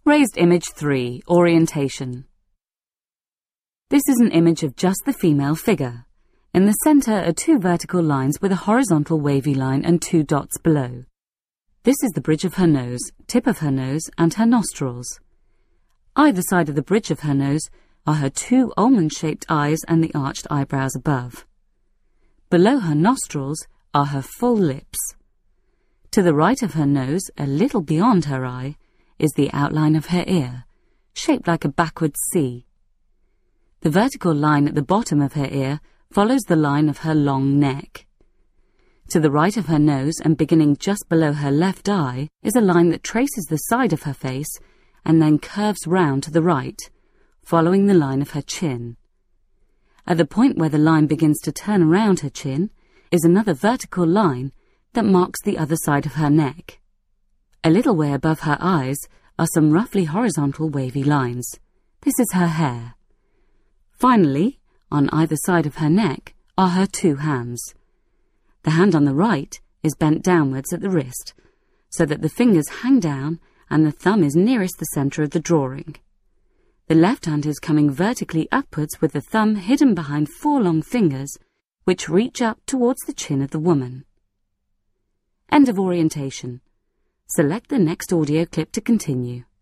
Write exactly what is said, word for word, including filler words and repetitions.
Raised image three, orientation. This is an image of just the female figure. In the centre are two vertical lines with a horizontal wavy line and two dots below. This is the bridge of her nose, tip of her nose, and her nostrils. Either side of the bridge of her nose are her two almond-shaped eyes and the arched eyebrows above. Below her nostrils are her full lips. To the right of her nose, a little beyond her eye, is the outline of her ear, shaped like a backward C. The vertical line at the bottom of her ear follows the line of her long neck. To the right of her nose and beginning just below her left eye is a line that traces the side of her face and then curves round to the right, following the line of her chin. At the point where the line begins to turn around her chin is another vertical line that marks the other side of her neck. A little way above her eyes are some roughly horizontal wavy lines. This is her hair. Finally, on either side of her neck are her two hands. The hand on the right is bent downwards at the wrist, so that the fingers hang down and the thumb is nearest the centre of the drawing. The left hand is coming vertically upwards with the thumb hidden behind four long fingers, which reach up towards the chin of the woman. End of orientation. Select the next audio clip to continue.